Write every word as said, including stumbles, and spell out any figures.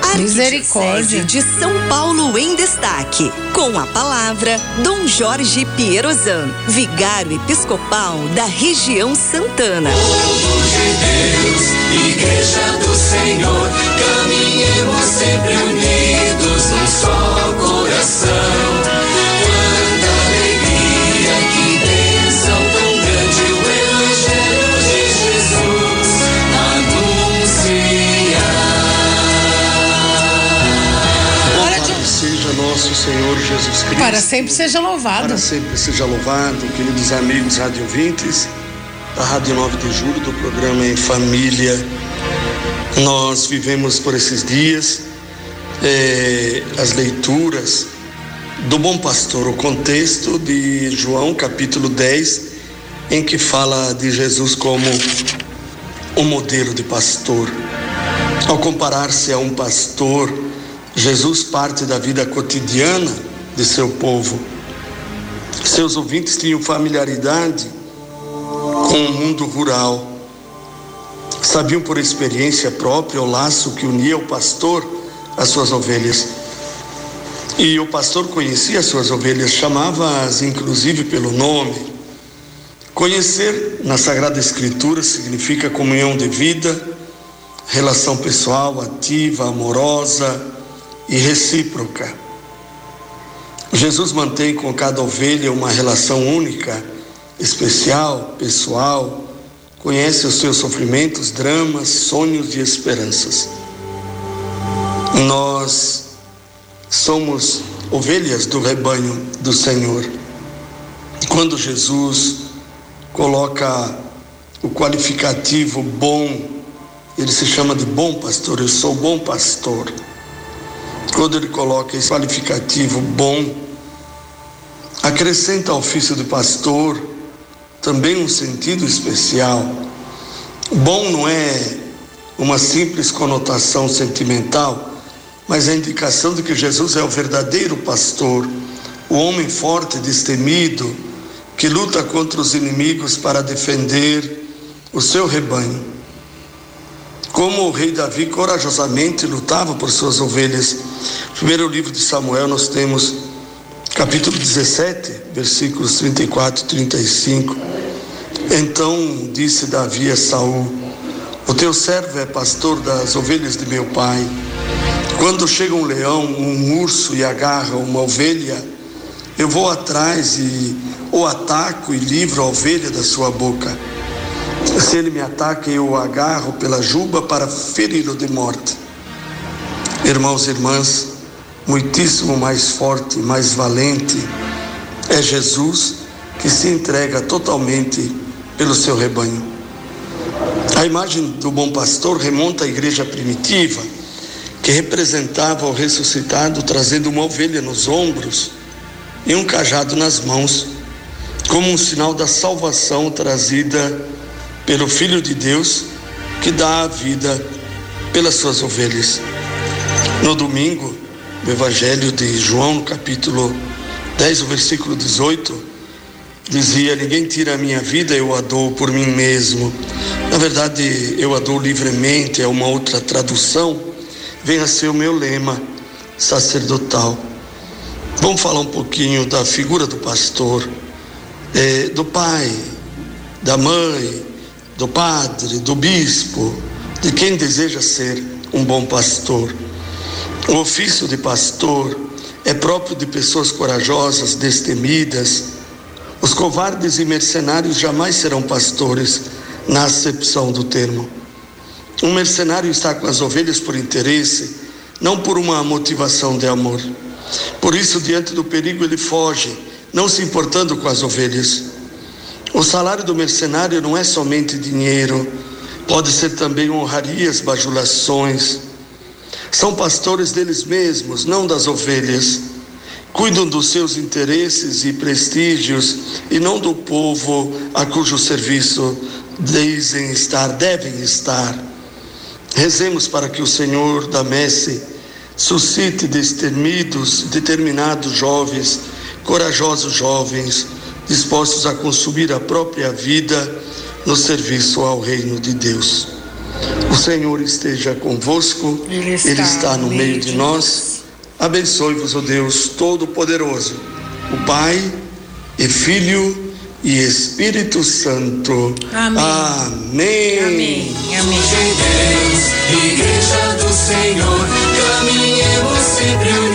Misericórdia. De São Paulo em Destaque. Com a palavra, Dom Jorge Pierozan, vigário episcopal da região Santana. Povo de Deus, Igreja do Senhor, caminhemos sempre unidos num só coração. Quanta alegria, que bênção tão grande o Evangelho de Jesus anunciar. Seja nosso Senhor Jesus Cristo. Para sempre seja louvado. Para sempre seja louvado, queridos amigos radiovintes da Rádio nove de Julho, do programa Em Família. Nós vivemos por esses dias eh, as leituras do Bom Pastor, o contexto de João capítulo dez, em que fala de Jesus como um modelo de pastor. Ao comparar-se a um pastor, Jesus parte da vida cotidiana de seu povo. Seus ouvintes tinham familiaridade com o mundo rural. Sabiam por experiência própria o laço que unia o pastor às suas ovelhas. E o pastor conhecia as suas ovelhas, chamava-as inclusive pelo nome. Conhecer na Sagrada Escritura significa comunhão de vida, relação pessoal, ativa, amorosa e recíproca. Jesus mantém com cada ovelha uma relação única, especial, pessoal, conhece os seus sofrimentos, dramas, sonhos e esperanças. Nós somos ovelhas do rebanho do Senhor. Quando Jesus coloca o qualificativo bom, ele se chama de bom pastor, eu sou bom pastor. Quando ele coloca esse qualificativo bom, acrescenta ao ofício de pastor também um sentido especial. Bom não é uma simples conotação sentimental, mas é a indicação de que Jesus é o verdadeiro pastor, o homem forte e destemido, que luta contra os inimigos para defender o seu rebanho. Como o rei Davi corajosamente lutava por suas ovelhas. No primeiro livro de Samuel nós temos capítulo dezessete, versículos trinta e quatro e trinta e cinco. Então disse Davi a Saul: o teu servo é pastor das ovelhas de meu pai. Quando chega um leão, um urso e agarra uma ovelha, eu vou atrás e o ataco e livro a ovelha da sua boca. Se ele me ataca, eu o agarro pela juba para feri-lo de morte. Irmãos e irmãs, muitíssimo mais forte, mais valente é Jesus, que se entrega totalmente pelo seu rebanho. A imagem do bom pastor remonta à igreja primitiva, que representava o ressuscitado trazendo uma ovelha nos ombros e um cajado nas mãos, como um sinal da salvação trazida pelo Filho de Deus, que dá a vida pelas suas ovelhas. No domingo, no Evangelho de João, no capítulo dez, o versículo dezoito, dizia: ninguém tira a minha vida, eu a dou por mim mesmo. Na verdade, eu a dou livremente, é uma outra tradução, vem a ser o meu lema sacerdotal. Vamos falar um pouquinho da figura do pastor, é, do pai, da mãe, do padre, do bispo, de quem deseja ser um bom pastor. O ofício de pastor é próprio de pessoas corajosas, destemidas. Os covardes e mercenários jamais serão pastores, na acepção do termo. Um mercenário está com as ovelhas por interesse, não por uma motivação de amor. Por isso, diante do perigo, ele foge, não se importando com as ovelhas. O salário do mercenário não é somente dinheiro, pode ser também honrarias, bajulações. São pastores deles mesmos, não das ovelhas. Cuidam dos seus interesses e prestígios e não do povo a cujo serviço dizem estar, devem estar. Rezemos para que o Senhor da Messe suscite destemidos, determinados jovens, corajosos jovens, dispostos a consumir a própria vida no serviço ao reino de Deus. O Senhor esteja convosco, Ele está, Ele está no meio de nós. Abençoe-vos o Deus Todo-Poderoso, o Pai e Filho e Espírito Santo. Amém. Amém. Amém. Amém. Deus, Igreja do Senhor, caminhemos sempre unidos.